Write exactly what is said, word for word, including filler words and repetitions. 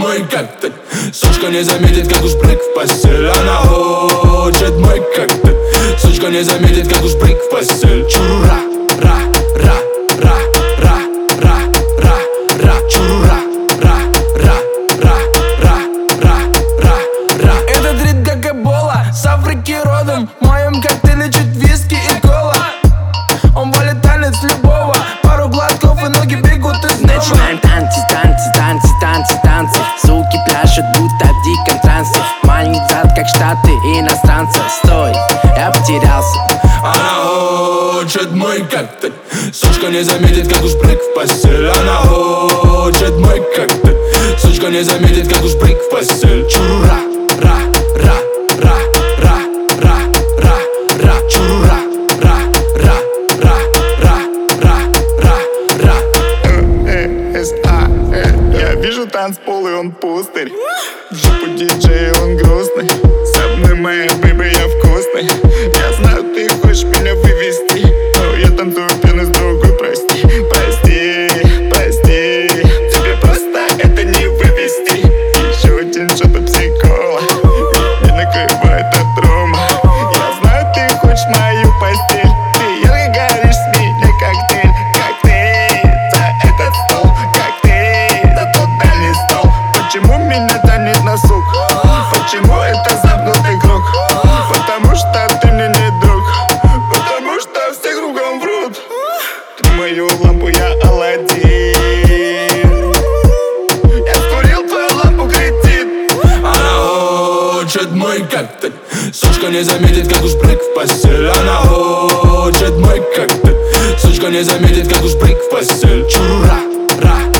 мой коктейль. Сучка не заметит, как уж прыг в постель. Она хочет мой коктейль. Сучка не заметит, как уж прыг в постель. Чурура, ра, ра, ра, ра, ра, ра, ра, чурура, ра, ра, ра, ра, ра, ра, ра. Этот ритм как эбола, с Африки родом. В моем коктейле чуть виски и кола. Он валит танец любого, пару глотков и ноги бегут из дома. Начинаем танцы, танцы, танцы, танцы, танцы. Суки пляшут, будто в диком трансе. Маленький зад, как штаты иностранца. Стой, я потерялся. Она хочет мой коктейль. Сучка не заметит, как уж прыг в постель. Она хочет мой коктейль. Сучка не заметит, как уж прыг в постель. Чурура, ра, ра, ра, ра, ра, ра, ра, чурура, ра, ра, ра, ра, ра, ра, ра. Эс А, я вижу танцпол и он пустырь. В жопу диджея он грустный. С одной моей бэйбой я вкусный. Я знаю, ты хочешь меня вывести, но я танцую пьяный с другой, прости. Прости, прости, тебе просто это не вывести. Еще один шот пепси-кола, не накрывает от рома. Я знаю, ты хочешь мою постель. Ты ярко горишь с меня коктейль. Коктейль за этот стол, коктейль за тот дальний стол. Почему меня тянет на сук? Почему это замкнутый круг? Потому что ты мне не друг. Потому что все кругом врут. Ты мою лампу, я Аладдин. Я скурил твою лампу, кретин. Она хочет мой коктейль. Сучка не заметит, как уж прыг в постель. Она хочет мой коктейль. Сучка не заметит, как уж прыг в постель. Чурура, ра,